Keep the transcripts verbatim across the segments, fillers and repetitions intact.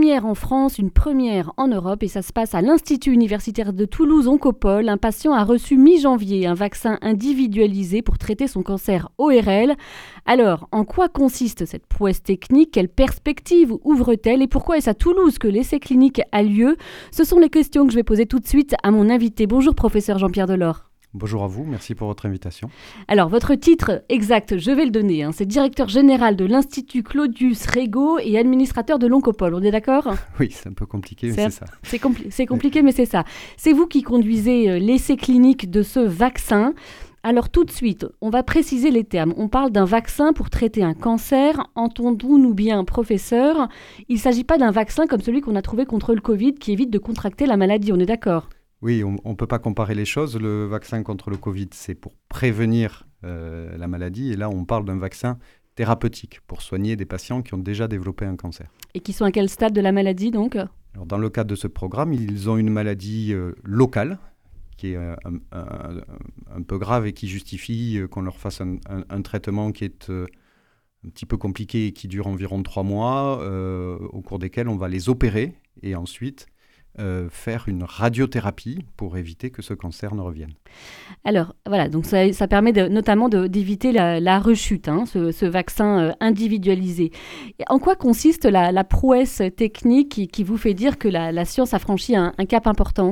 première en France, une première en Europe et ça se passe à l'Institut universitaire de Toulouse Oncopole. Un patient a reçu mi-janvier un vaccin individualisé pour traiter son cancer O R L. Alors, en quoi consiste cette prouesse technique? Quelle perspective ouvre-t-elle et pourquoi est-ce à Toulouse que l'essai clinique a lieu? Ce sont les questions que je vais poser tout de suite à mon invité. Bonjour professeur Jean-Pierre Delors. Bonjour à vous, merci pour votre invitation. Alors, votre titre exact, je vais le donner, hein, c'est directeur général de l'Institut Claudius Regaud et administrateur de l'Oncopole, on est d'accord? Oui, c'est un peu compliqué, mais c'est, c'est ça. C'est, compli- c'est compliqué, mais c'est ça. C'est vous qui conduisez euh, l'essai clinique de ce vaccin. Alors, tout de suite, on va préciser les termes. On parle d'un vaccin pour traiter un cancer. Entendons-nous bien, professeur? Il ne s'agit pas d'un vaccin comme celui qu'on a trouvé contre le Covid qui évite de contracter la maladie, on est d'accord? Oui, on ne peut pas comparer les choses. Le vaccin contre le Covid, c'est pour prévenir euh, la maladie. Et là, on parle d'un vaccin thérapeutique pour soigner des patients qui ont déjà développé un cancer. Et qui sont à quel stade de la maladie, donc? Alors, dans le cadre de ce programme, ils ont une maladie euh, locale qui est euh, un, un, un peu grave et qui justifie euh, qu'on leur fasse un, un, un traitement qui est euh, un petit peu compliqué et qui dure environ trois mois, euh, au cours desquels on va les opérer et ensuite... Euh, faire une radiothérapie pour éviter que ce cancer ne revienne. Alors, voilà, donc ça, ça permet de, notamment de, d'éviter la, la rechute, hein, ce, ce vaccin euh, individualisé. Et en quoi consiste la, la prouesse technique qui, qui vous fait dire que la, la science a franchi un, un cap important?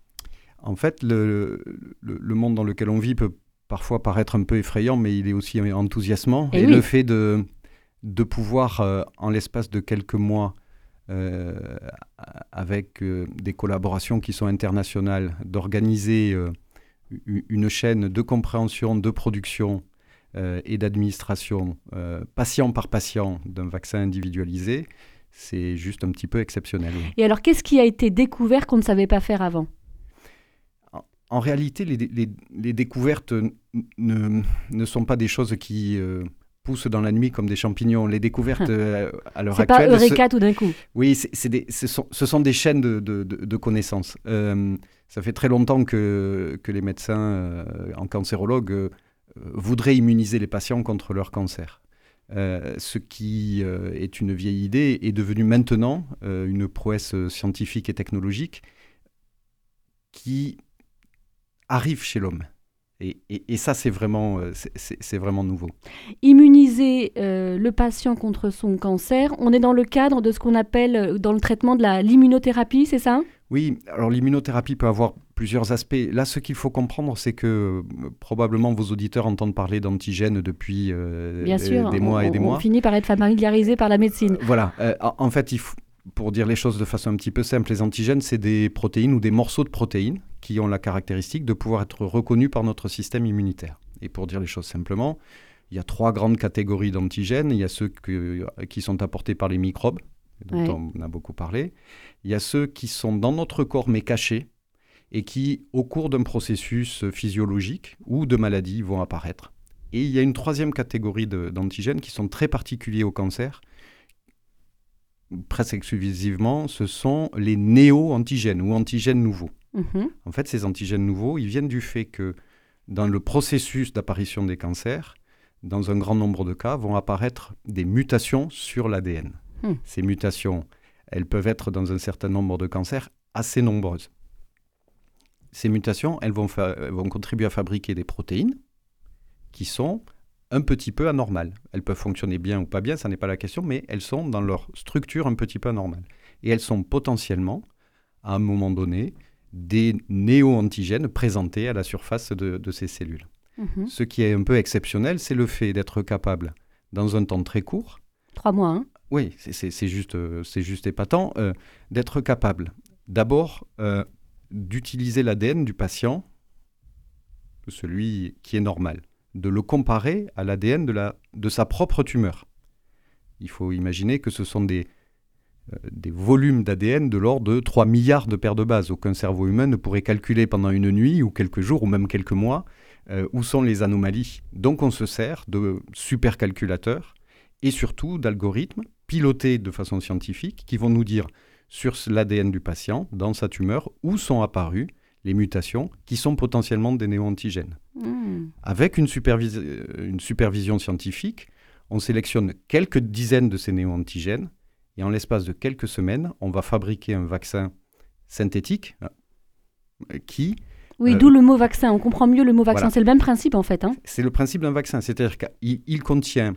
En fait, le, le, le monde dans lequel on vit peut parfois paraître un peu effrayant, mais il est aussi enthousiasmant. Et, Et oui. le fait de, de pouvoir, euh, en l'espace de quelques mois, Euh, avec euh, des collaborations qui sont internationales, d'organiser euh, une chaîne de compréhension, de production euh, et d'administration, euh, patient par patient, d'un vaccin individualisé, c'est juste un petit peu exceptionnel. Oui. Et alors, qu'est-ce qui a été découvert qu'on ne savait pas faire avant? En, en réalité, les, les, les découvertes n- ne, ne sont pas des choses qui... Euh, poussent dans la nuit comme des champignons. Les découvertes euh, à l'heure c'est actuelle... C'est pas Eureka tout d'un coup. Oui, c'est, c'est des, ce, sont, ce sont des chaînes de, de, de, de connaissances. Euh, ça fait très longtemps que, que les médecins euh, en cancérologue euh, voudraient immuniser les patients contre leur cancer. Euh, ce qui euh, est une vieille idée est devenu maintenant euh, une prouesse scientifique et technologique qui arrive chez l'homme. Et, et, et ça, c'est vraiment, c'est, c'est, c'est vraiment nouveau. Immuniser euh, le patient contre son cancer, on est dans le cadre de ce qu'on appelle, dans le traitement de la, l'immunothérapie, c'est ça? Oui, alors l'immunothérapie peut avoir plusieurs aspects. Là, ce qu'il faut comprendre, c'est que euh, probablement vos auditeurs entendent parler d'antigènes depuis euh, Bien sûr, des on, mois et on, des mois. On finit par être familiarisé par la médecine. Euh, voilà, euh, en fait, il faut... Pour dire les choses de façon un petit peu simple, les antigènes, c'est des protéines ou des morceaux de protéines qui ont la caractéristique de pouvoir être reconnus par notre système immunitaire. Et pour dire les choses simplement, il y a trois grandes catégories d'antigènes. Il y a ceux que, qui sont apportés par les microbes, dont ouais. on a beaucoup parlé. Il y a ceux qui sont dans notre corps mais cachés et qui, au cours d'un processus physiologique ou de maladie, vont apparaître. Et il y a une troisième catégorie de, d'antigènes qui sont très particuliers au cancer, presque exclusivement, ce sont les néo-antigènes ou antigènes nouveaux. Mmh. En fait, ces antigènes nouveaux, ils viennent du fait que dans le processus d'apparition des cancers, dans un grand nombre de cas, vont apparaître des mutations sur l'A D N. Mmh. Ces mutations, elles peuvent être dans un certain nombre de cancers assez nombreuses. Ces mutations, elles vont, fa- elles vont contribuer à fabriquer des protéines qui sont un petit peu anormales. Elles peuvent fonctionner bien ou pas bien, ça n'est pas la question, mais elles sont dans leur structure un petit peu anormale. Et elles sont potentiellement, à un moment donné, des néo-antigènes présentés à la surface de, de ces cellules. Mmh. Ce qui est un peu exceptionnel, c'est le fait d'être capable, dans un temps très court... Trois mois, hein? Oui, c'est, c'est, c'est, juste, c'est juste épatant, euh, d'être capable, d'abord, euh, d'utiliser l'A D N du patient, celui qui est normal, de le comparer à l'A D N de, la, de sa propre tumeur. Il faut imaginer que ce sont des, euh, des volumes d'A D N de l'ordre de trois milliards de paires de bases. Aucun cerveau humain ne pourrait calculer pendant une nuit ou quelques jours ou même quelques mois euh, où sont les anomalies. Donc on se sert de supercalculateurs et surtout d'algorithmes pilotés de façon scientifique qui vont nous dire sur l'A D N du patient, dans sa tumeur, où sont apparues les mutations qui sont potentiellement des néo-antigènes. Mmh. Avec une, supervis- une supervision scientifique, on sélectionne quelques dizaines de ces néo-antigènes Et en l'espace de quelques semaines, on va fabriquer un vaccin synthétique euh, qui... Oui, euh, d'où le mot vaccin. On comprend mieux le mot vaccin. Voilà. C'est le même principe, en fait. Hein. C'est le principe d'un vaccin. C'est-à-dire qu'il il contient,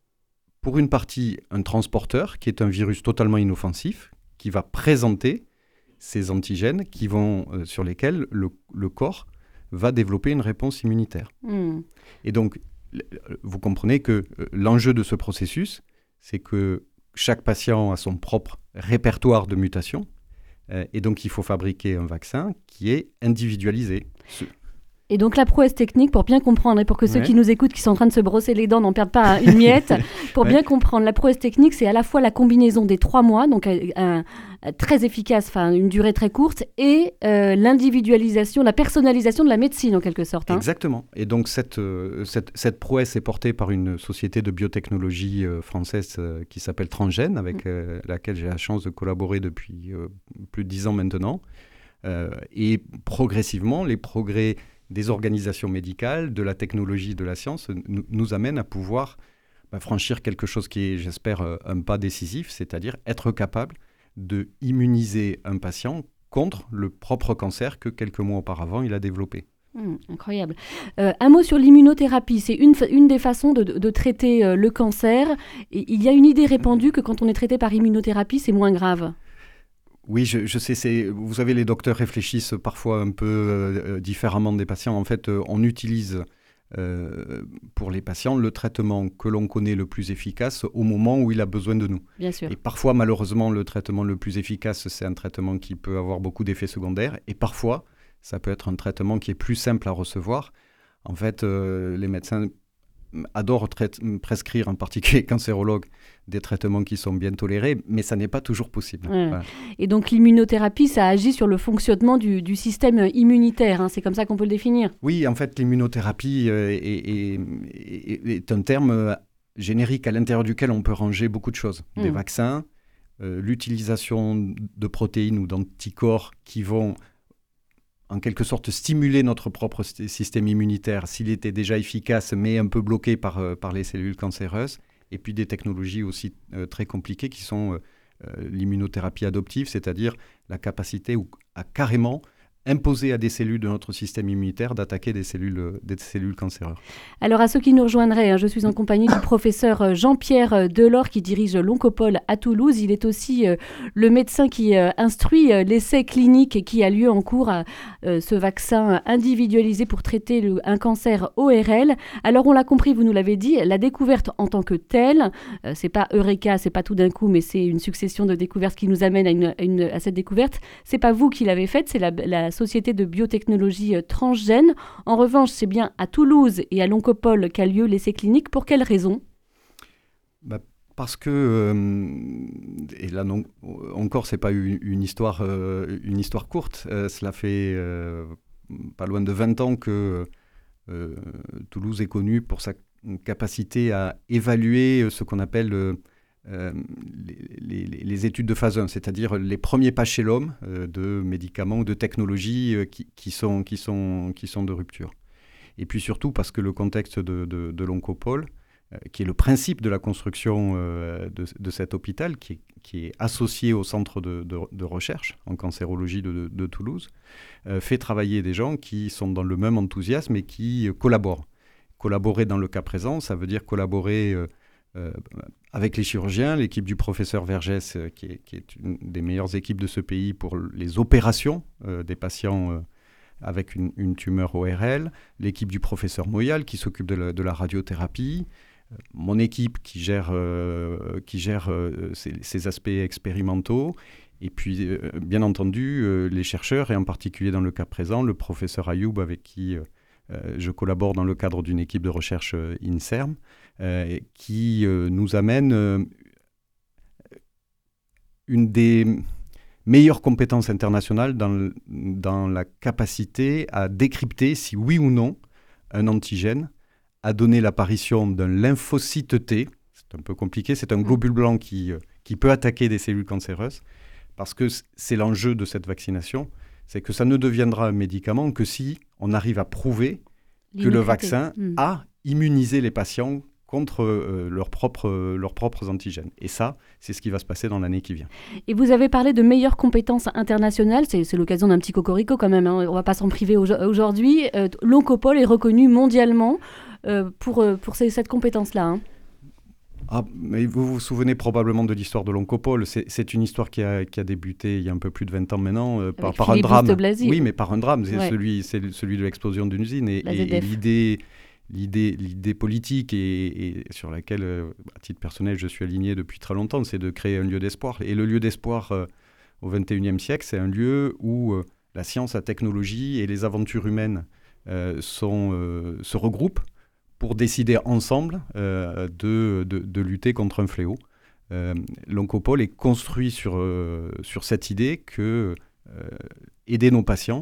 pour une partie, un transporteur qui est un virus totalement inoffensif, qui va présenter ces antigènes qui vont, euh, sur lesquels le, le corps va développer une réponse immunitaire. Mm. Et donc, vous comprenez que euh, l'enjeu de ce processus, c'est que chaque patient a son propre répertoire de mutations. Euh, et donc, il faut fabriquer un vaccin qui est individualisé. Ce... Et donc, la prouesse technique, pour bien comprendre, et pour que ceux ouais. qui nous écoutent, qui sont en train de se brosser les dents, n'en perdent pas une miette, pour ouais. bien comprendre, la prouesse technique, c'est à la fois la combinaison des trois mois, donc un, un, très efficace, enfin une durée très courte, et euh, l'individualisation, la personnalisation de la médecine, en quelque sorte. Hein. Exactement. Et donc, cette, euh, cette, cette prouesse est portée par une société de biotechnologie euh, française euh, qui s'appelle Transgène, avec euh, laquelle j'ai la chance de collaborer depuis euh, plus de dix ans maintenant. Euh, et progressivement, les progrès des organisations médicales, de la technologie, de la science, nous, nous amènent à pouvoir bah, franchir quelque chose qui est, j'espère, un pas décisif, c'est-à-dire être capable de immuniser un patient contre le propre cancer que quelques mois auparavant il a développé. Mmh, incroyable. Euh, un mot sur l'immunothérapie. C'est une, une des façons de, de, de traiter euh, le cancer. Et il y a une idée répandue que quand on est traité par immunothérapie, c'est moins grave. Oui, je, je sais, c'est, vous savez, les docteurs réfléchissent parfois un peu euh, différemment des patients. En fait, euh, on utilise euh, pour les patients le traitement que l'on connaît le plus efficace au moment où il a besoin de nous. Bien sûr. Et parfois, malheureusement, le traitement le plus efficace, c'est un traitement qui peut avoir beaucoup d'effets secondaires. Et parfois, ça peut être un traitement qui est plus simple à recevoir. En fait, euh, les médecins adorent traite, prescrire, en particulier cancérologues, des traitements qui sont bien tolérés, mais ça n'est pas toujours possible. Ouais. Voilà. Et donc l'immunothérapie, ça agit sur le fonctionnement du, du système immunitaire, hein, c'est comme ça qu'on peut le définir? Oui, en fait, l'immunothérapie euh, est, est, est, est un terme euh, générique à l'intérieur duquel on peut ranger beaucoup de choses. Mmh. Des vaccins, euh, l'utilisation de protéines ou d'anticorps qui vont en quelque sorte stimuler notre propre système immunitaire s'il était déjà efficace, mais un peu bloqué par, euh, par les cellules cancéreuses. Et puis des technologies aussi euh, très compliquées qui sont euh, euh, l'immunothérapie adoptive, c'est-à-dire la capacité ou, à carrément imposer à des cellules de notre système immunitaire d'attaquer des cellules, des cellules cancéreuses. Alors à ceux qui nous rejoindraient, hein, je suis en compagnie du professeur Jean-Pierre Delors qui dirige l'Oncopole à Toulouse. Il est aussi euh, le médecin qui euh, instruit euh, l'essai clinique qui a lieu en cours à euh, ce vaccin individualisé pour traiter le, un cancer O R L. Alors on l'a compris, vous nous l'avez dit, la découverte en tant que telle, euh, c'est pas Eureka, c'est pas tout d'un coup, mais c'est une succession de découvertes qui nous amène à, une, à, une, à cette découverte. C'est pas vous qui l'avez faite, c'est la, la société de biotechnologie euh, Transgène. En revanche, c'est bien à Toulouse et à l'Oncopole qu'a lieu l'essai clinique. Pour quelles raisons ? bah, Parce que, euh, et là non, encore, ce n'est pas une, une, histoire, euh, une histoire courte. Euh, cela fait euh, pas loin de vingt ans que euh, Toulouse est connue pour sa capacité à évaluer ce qu'on appelle euh, Euh, les, les, les études de phase un, c'est-à-dire les premiers pas chez l'homme euh, de médicaments ou de technologies euh, qui, qui, sont, qui, sont, qui sont de rupture. Et puis surtout parce que le contexte de, de, de l'Oncopole, euh, qui est le principe de la construction euh, de, de cet hôpital, qui est, qui est associé au centre de, de, de recherche en cancérologie de, de, de Toulouse, euh, fait travailler des gens qui sont dans le même enthousiasme et qui euh, collaborent. Collaborer dans le cas présent, ça veut dire collaborer euh, Euh, avec les chirurgiens, l'équipe du professeur Vergès, euh, qui, est, qui est une des meilleures équipes de ce pays pour les opérations euh, des patients euh, avec une, une tumeur O R L, l'équipe du professeur Moyal qui s'occupe de la, de la radiothérapie, euh, mon équipe qui gère, euh, qui gère euh, ces, ces aspects expérimentaux, et puis euh, bien entendu euh, les chercheurs, et en particulier dans le cas présent, le professeur Ayoub avec qui euh, euh, je collabore dans le cadre d'une équipe de recherche euh, INSERM, Euh, qui euh, nous amène euh, une des meilleures compétences internationales dans, dans la capacité à décrypter si oui ou non un antigène a donné l'apparition d'un lymphocyte T. C'est un peu compliqué, c'est un globule blanc qui, euh, qui peut attaquer des cellules cancéreuses, parce que c'est l'enjeu de cette vaccination, c'est que ça ne deviendra un médicament que si on arrive à prouver que le vaccin mmh. a immunisé les patients contre euh, leurs propres, euh, leurs propres antigènes. Et ça, c'est ce qui va se passer dans l'année qui vient. Et vous avez parlé de meilleures compétences internationales. C'est, c'est l'occasion d'un petit cocorico quand même. Hein. On ne va pas s'en priver au- aujourd'hui. Euh, L'Oncopole est reconnu mondialement euh, pour, euh, pour ces, cette compétence-là. Hein. Ah, mais vous vous souvenez probablement de l'histoire de l'Oncopole. C'est, c'est une histoire qui a, qui a débuté il y a un peu plus de vingt ans maintenant euh, par, par un drame. Oui, mais par un drame. C'est, ouais. celui, c'est celui de l'explosion d'une usine. Et, et, et l'idée... L'idée, l'idée politique et, et sur laquelle, euh, à titre personnel, je suis aligné depuis très longtemps, c'est de créer un lieu d'espoir. Et le lieu d'espoir euh, au vingt et unième siècle, c'est un lieu où euh, la science, la technologie et les aventures humaines euh, sont, euh, se regroupent pour décider ensemble euh, de, de, de lutter contre un fléau. Euh, L'Oncopole est construit sur, euh, sur cette idée que euh, aider nos patients,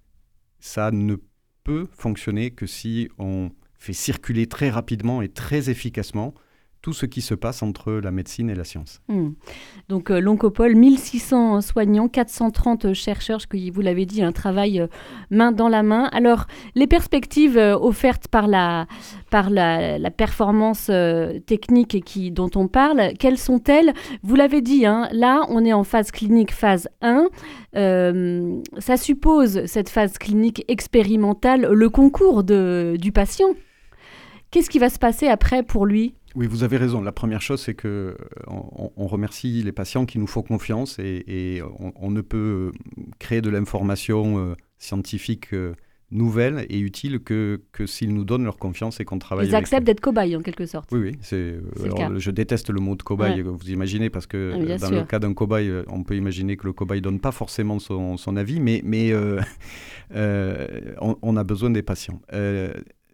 ça ne peut fonctionner que si on fait circuler très rapidement et très efficacement tout ce qui se passe entre la médecine et la science. Mmh. Donc euh, l'Oncopole, mille six cents soignants, quatre cent trente chercheurs, ce que vous l'avez dit, un travail euh, main dans la main. Alors, les perspectives euh, offertes par la, par la, la performance euh, technique qui, dont on parle, quelles sont-elles ? Vous l'avez dit, hein, là, on est en phase clinique, phase un. Euh, ça suppose, cette phase clinique expérimentale, le concours de, du patient. Qu'est-ce qui va se passer après pour lui ? Oui, vous avez raison. La première chose, c'est qu'on euh, on remercie les patients qui nous font confiance et, et on, on ne peut créer de l'information euh, scientifique euh, nouvelle et utile que, que s'ils nous donnent leur confiance et qu'on travaille Ils avec acceptent eux. d'être cobayes, en quelque sorte. Oui, oui. C'est, c'est alors, je déteste le mot de cobaye, ouais. Vous imaginez, parce que ah, dans sûr. le cas d'un cobaye, on peut imaginer que le cobaye ne donne pas forcément son, son avis, mais, mais euh, euh, on, on a besoin des patients. Euh,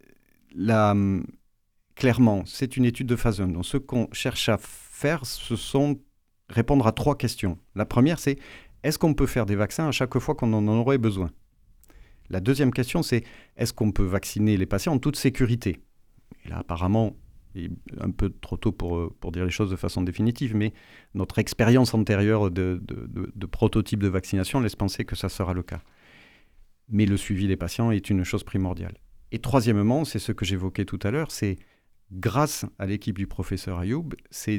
la... Clairement, c'est une étude de phase un. Donc, ce qu'on cherche à faire, ce sont répondre à trois questions. La première, c'est est-ce qu'on peut faire des vaccins à chaque fois qu'on en aurait besoin ? La deuxième question, c'est est-ce qu'on peut vacciner les patients en toute sécurité ? Et là, apparemment, il est un peu trop tôt pour, pour dire les choses de façon définitive, mais notre expérience antérieure de, de, de, de prototype de vaccination laisse penser que ça sera le cas. Mais le suivi des patients est une chose primordiale. Et troisièmement, c'est ce que j'évoquais tout à l'heure, c'est grâce à l'équipe du professeur Ayoub, c'est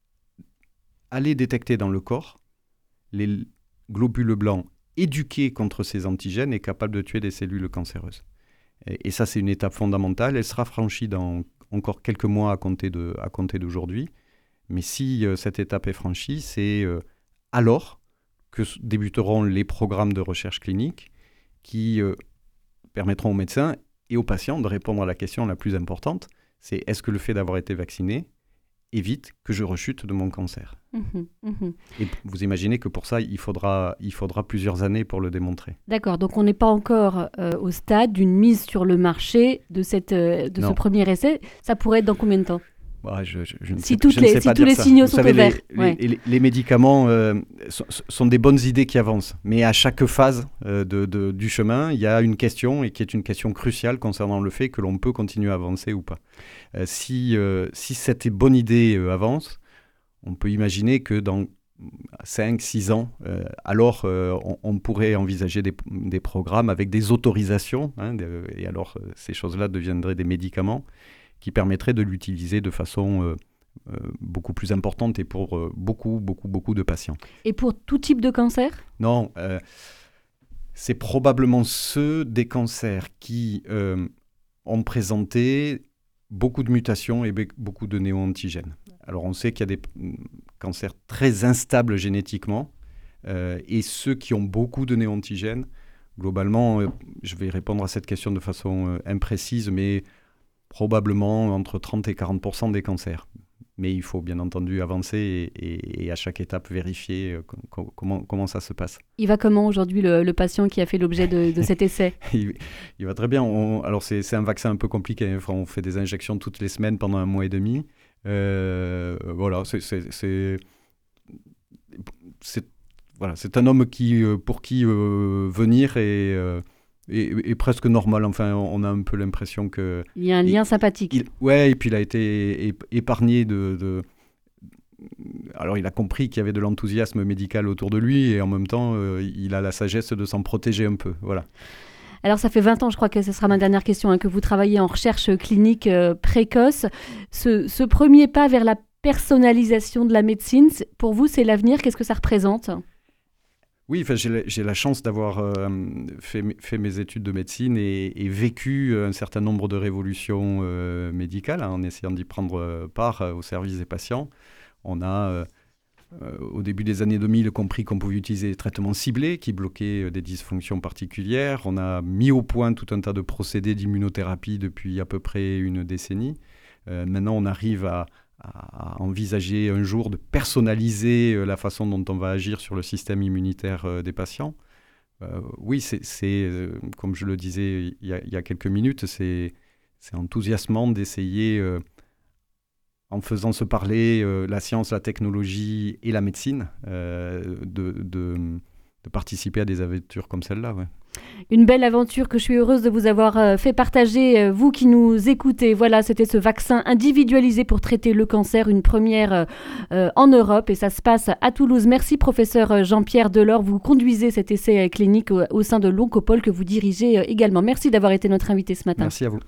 aller détecter dans le corps les globules blancs éduqués contre ces antigènes et capables de tuer des cellules cancéreuses. Et, et ça, c'est une étape fondamentale. Elle sera franchie dans encore quelques mois à compter, de, à compter d'aujourd'hui. Mais si euh, cette étape est franchie, c'est euh, alors que débuteront les programmes de recherche clinique qui euh, permettront aux médecins et aux patients de répondre à la question la plus importante, c'est est-ce que le fait d'avoir été vacciné évite que je rechute de mon cancer ? Mmh, mmh. Et vous imaginez que pour ça, il faudra, il faudra plusieurs années pour le démontrer. D'accord, donc on n'est pas encore euh, au stade d'une mise sur le marché de, cette, euh, de ce premier essai. Ça pourrait être dans combien de temps ? Ouais, je, je, je ne si sais, toutes je les, ne sais si pas tous les ça. signaux Vous sont savez, au vert. Les, ouais. les, les, les médicaments euh, sont, sont des bonnes idées qui avancent. Mais à chaque phase euh, de, de, du chemin, il y a une question, et qui est une question cruciale concernant le fait que l'on peut continuer à avancer ou pas. Euh, si, euh, si cette bonne idée euh, avance, on peut imaginer que dans cinq six ans, euh, alors euh, on, on pourrait envisager des, des programmes avec des autorisations. Hein, de, et alors, euh, ces choses-là deviendraient des médicaments qui permettraient de l'utiliser de façon euh, euh, beaucoup plus importante et pour euh, beaucoup, beaucoup, beaucoup de patients. Et pour tout type de cancer ? Non, euh, c'est probablement ceux des cancers qui euh, ont présenté beaucoup de mutations et beaucoup de néo-antigènes. Alors on sait qu'il y a des cancers très instables génétiquement euh, et ceux qui ont beaucoup de néo-antigènes, globalement, euh, je vais répondre à cette question de façon euh, imprécise, mais probablement entre trente et quarante pour cent des cancers. Mais il faut bien entendu avancer et, et, et à chaque étape vérifier euh, com- comment, comment ça se passe. Il va comment aujourd'hui le, le patient qui a fait l'objet de, de cet essai ? il, il va très bien. On, alors c'est, c'est un vaccin un peu compliqué. Enfin, on fait des injections toutes les semaines pendant un mois et demi. Euh, voilà, c'est, c'est, c'est, c'est, voilà, c'est un homme qui, pour qui euh, venir est... Euh, Et, et presque normal, enfin, on a un peu l'impression que... Il y a un lien il, sympathique. Il, ouais, et puis il a été épargné de, de... Alors, il a compris qu'il y avait de l'enthousiasme médical autour de lui, et en même temps, euh, il a la sagesse de s'en protéger un peu, voilà. Alors ça fait vingt ans, je crois que ce sera ma dernière question, hein, que vous travaillez en recherche clinique euh, précoce. Ce, ce premier pas vers la personnalisation de la médecine, pour vous, c'est l'avenir. Qu'est-ce que ça représente ? Oui, j'ai, la, j'ai la chance d'avoir euh, fait, fait mes études de médecine et, et vécu un certain nombre de révolutions euh, médicales, hein, en essayant d'y prendre part euh, au service des patients. On a, euh, euh, au début des années deux mille, compris qu'on pouvait utiliser des traitements ciblés qui bloquaient euh, des dysfonctions particulières. On a mis au point tout un tas de procédés d'immunothérapie depuis à peu près une décennie. Euh, maintenant, on arrive à... à envisager un jour de personnaliser la façon dont on va agir sur le système immunitaire des patients. Euh, oui, c'est, c'est euh, comme je le disais il y a, il y a quelques minutes, c'est, c'est enthousiasmant d'essayer, euh, en faisant se parler euh, la science, la technologie et la médecine, euh, de, de, de participer à des aventures comme celle-là. Ouais. Une belle aventure que je suis heureuse de vous avoir euh, fait partager, euh, vous qui nous écoutez. Voilà, c'était ce vaccin individualisé pour traiter le cancer, une première euh, euh, en Europe, et ça se passe à Toulouse. Merci professeur Jean-Pierre Delors, vous conduisez cet essai clinique au, au sein de l'Oncopole que vous dirigez euh, également. Merci d'avoir été notre invité ce matin. Merci à vous.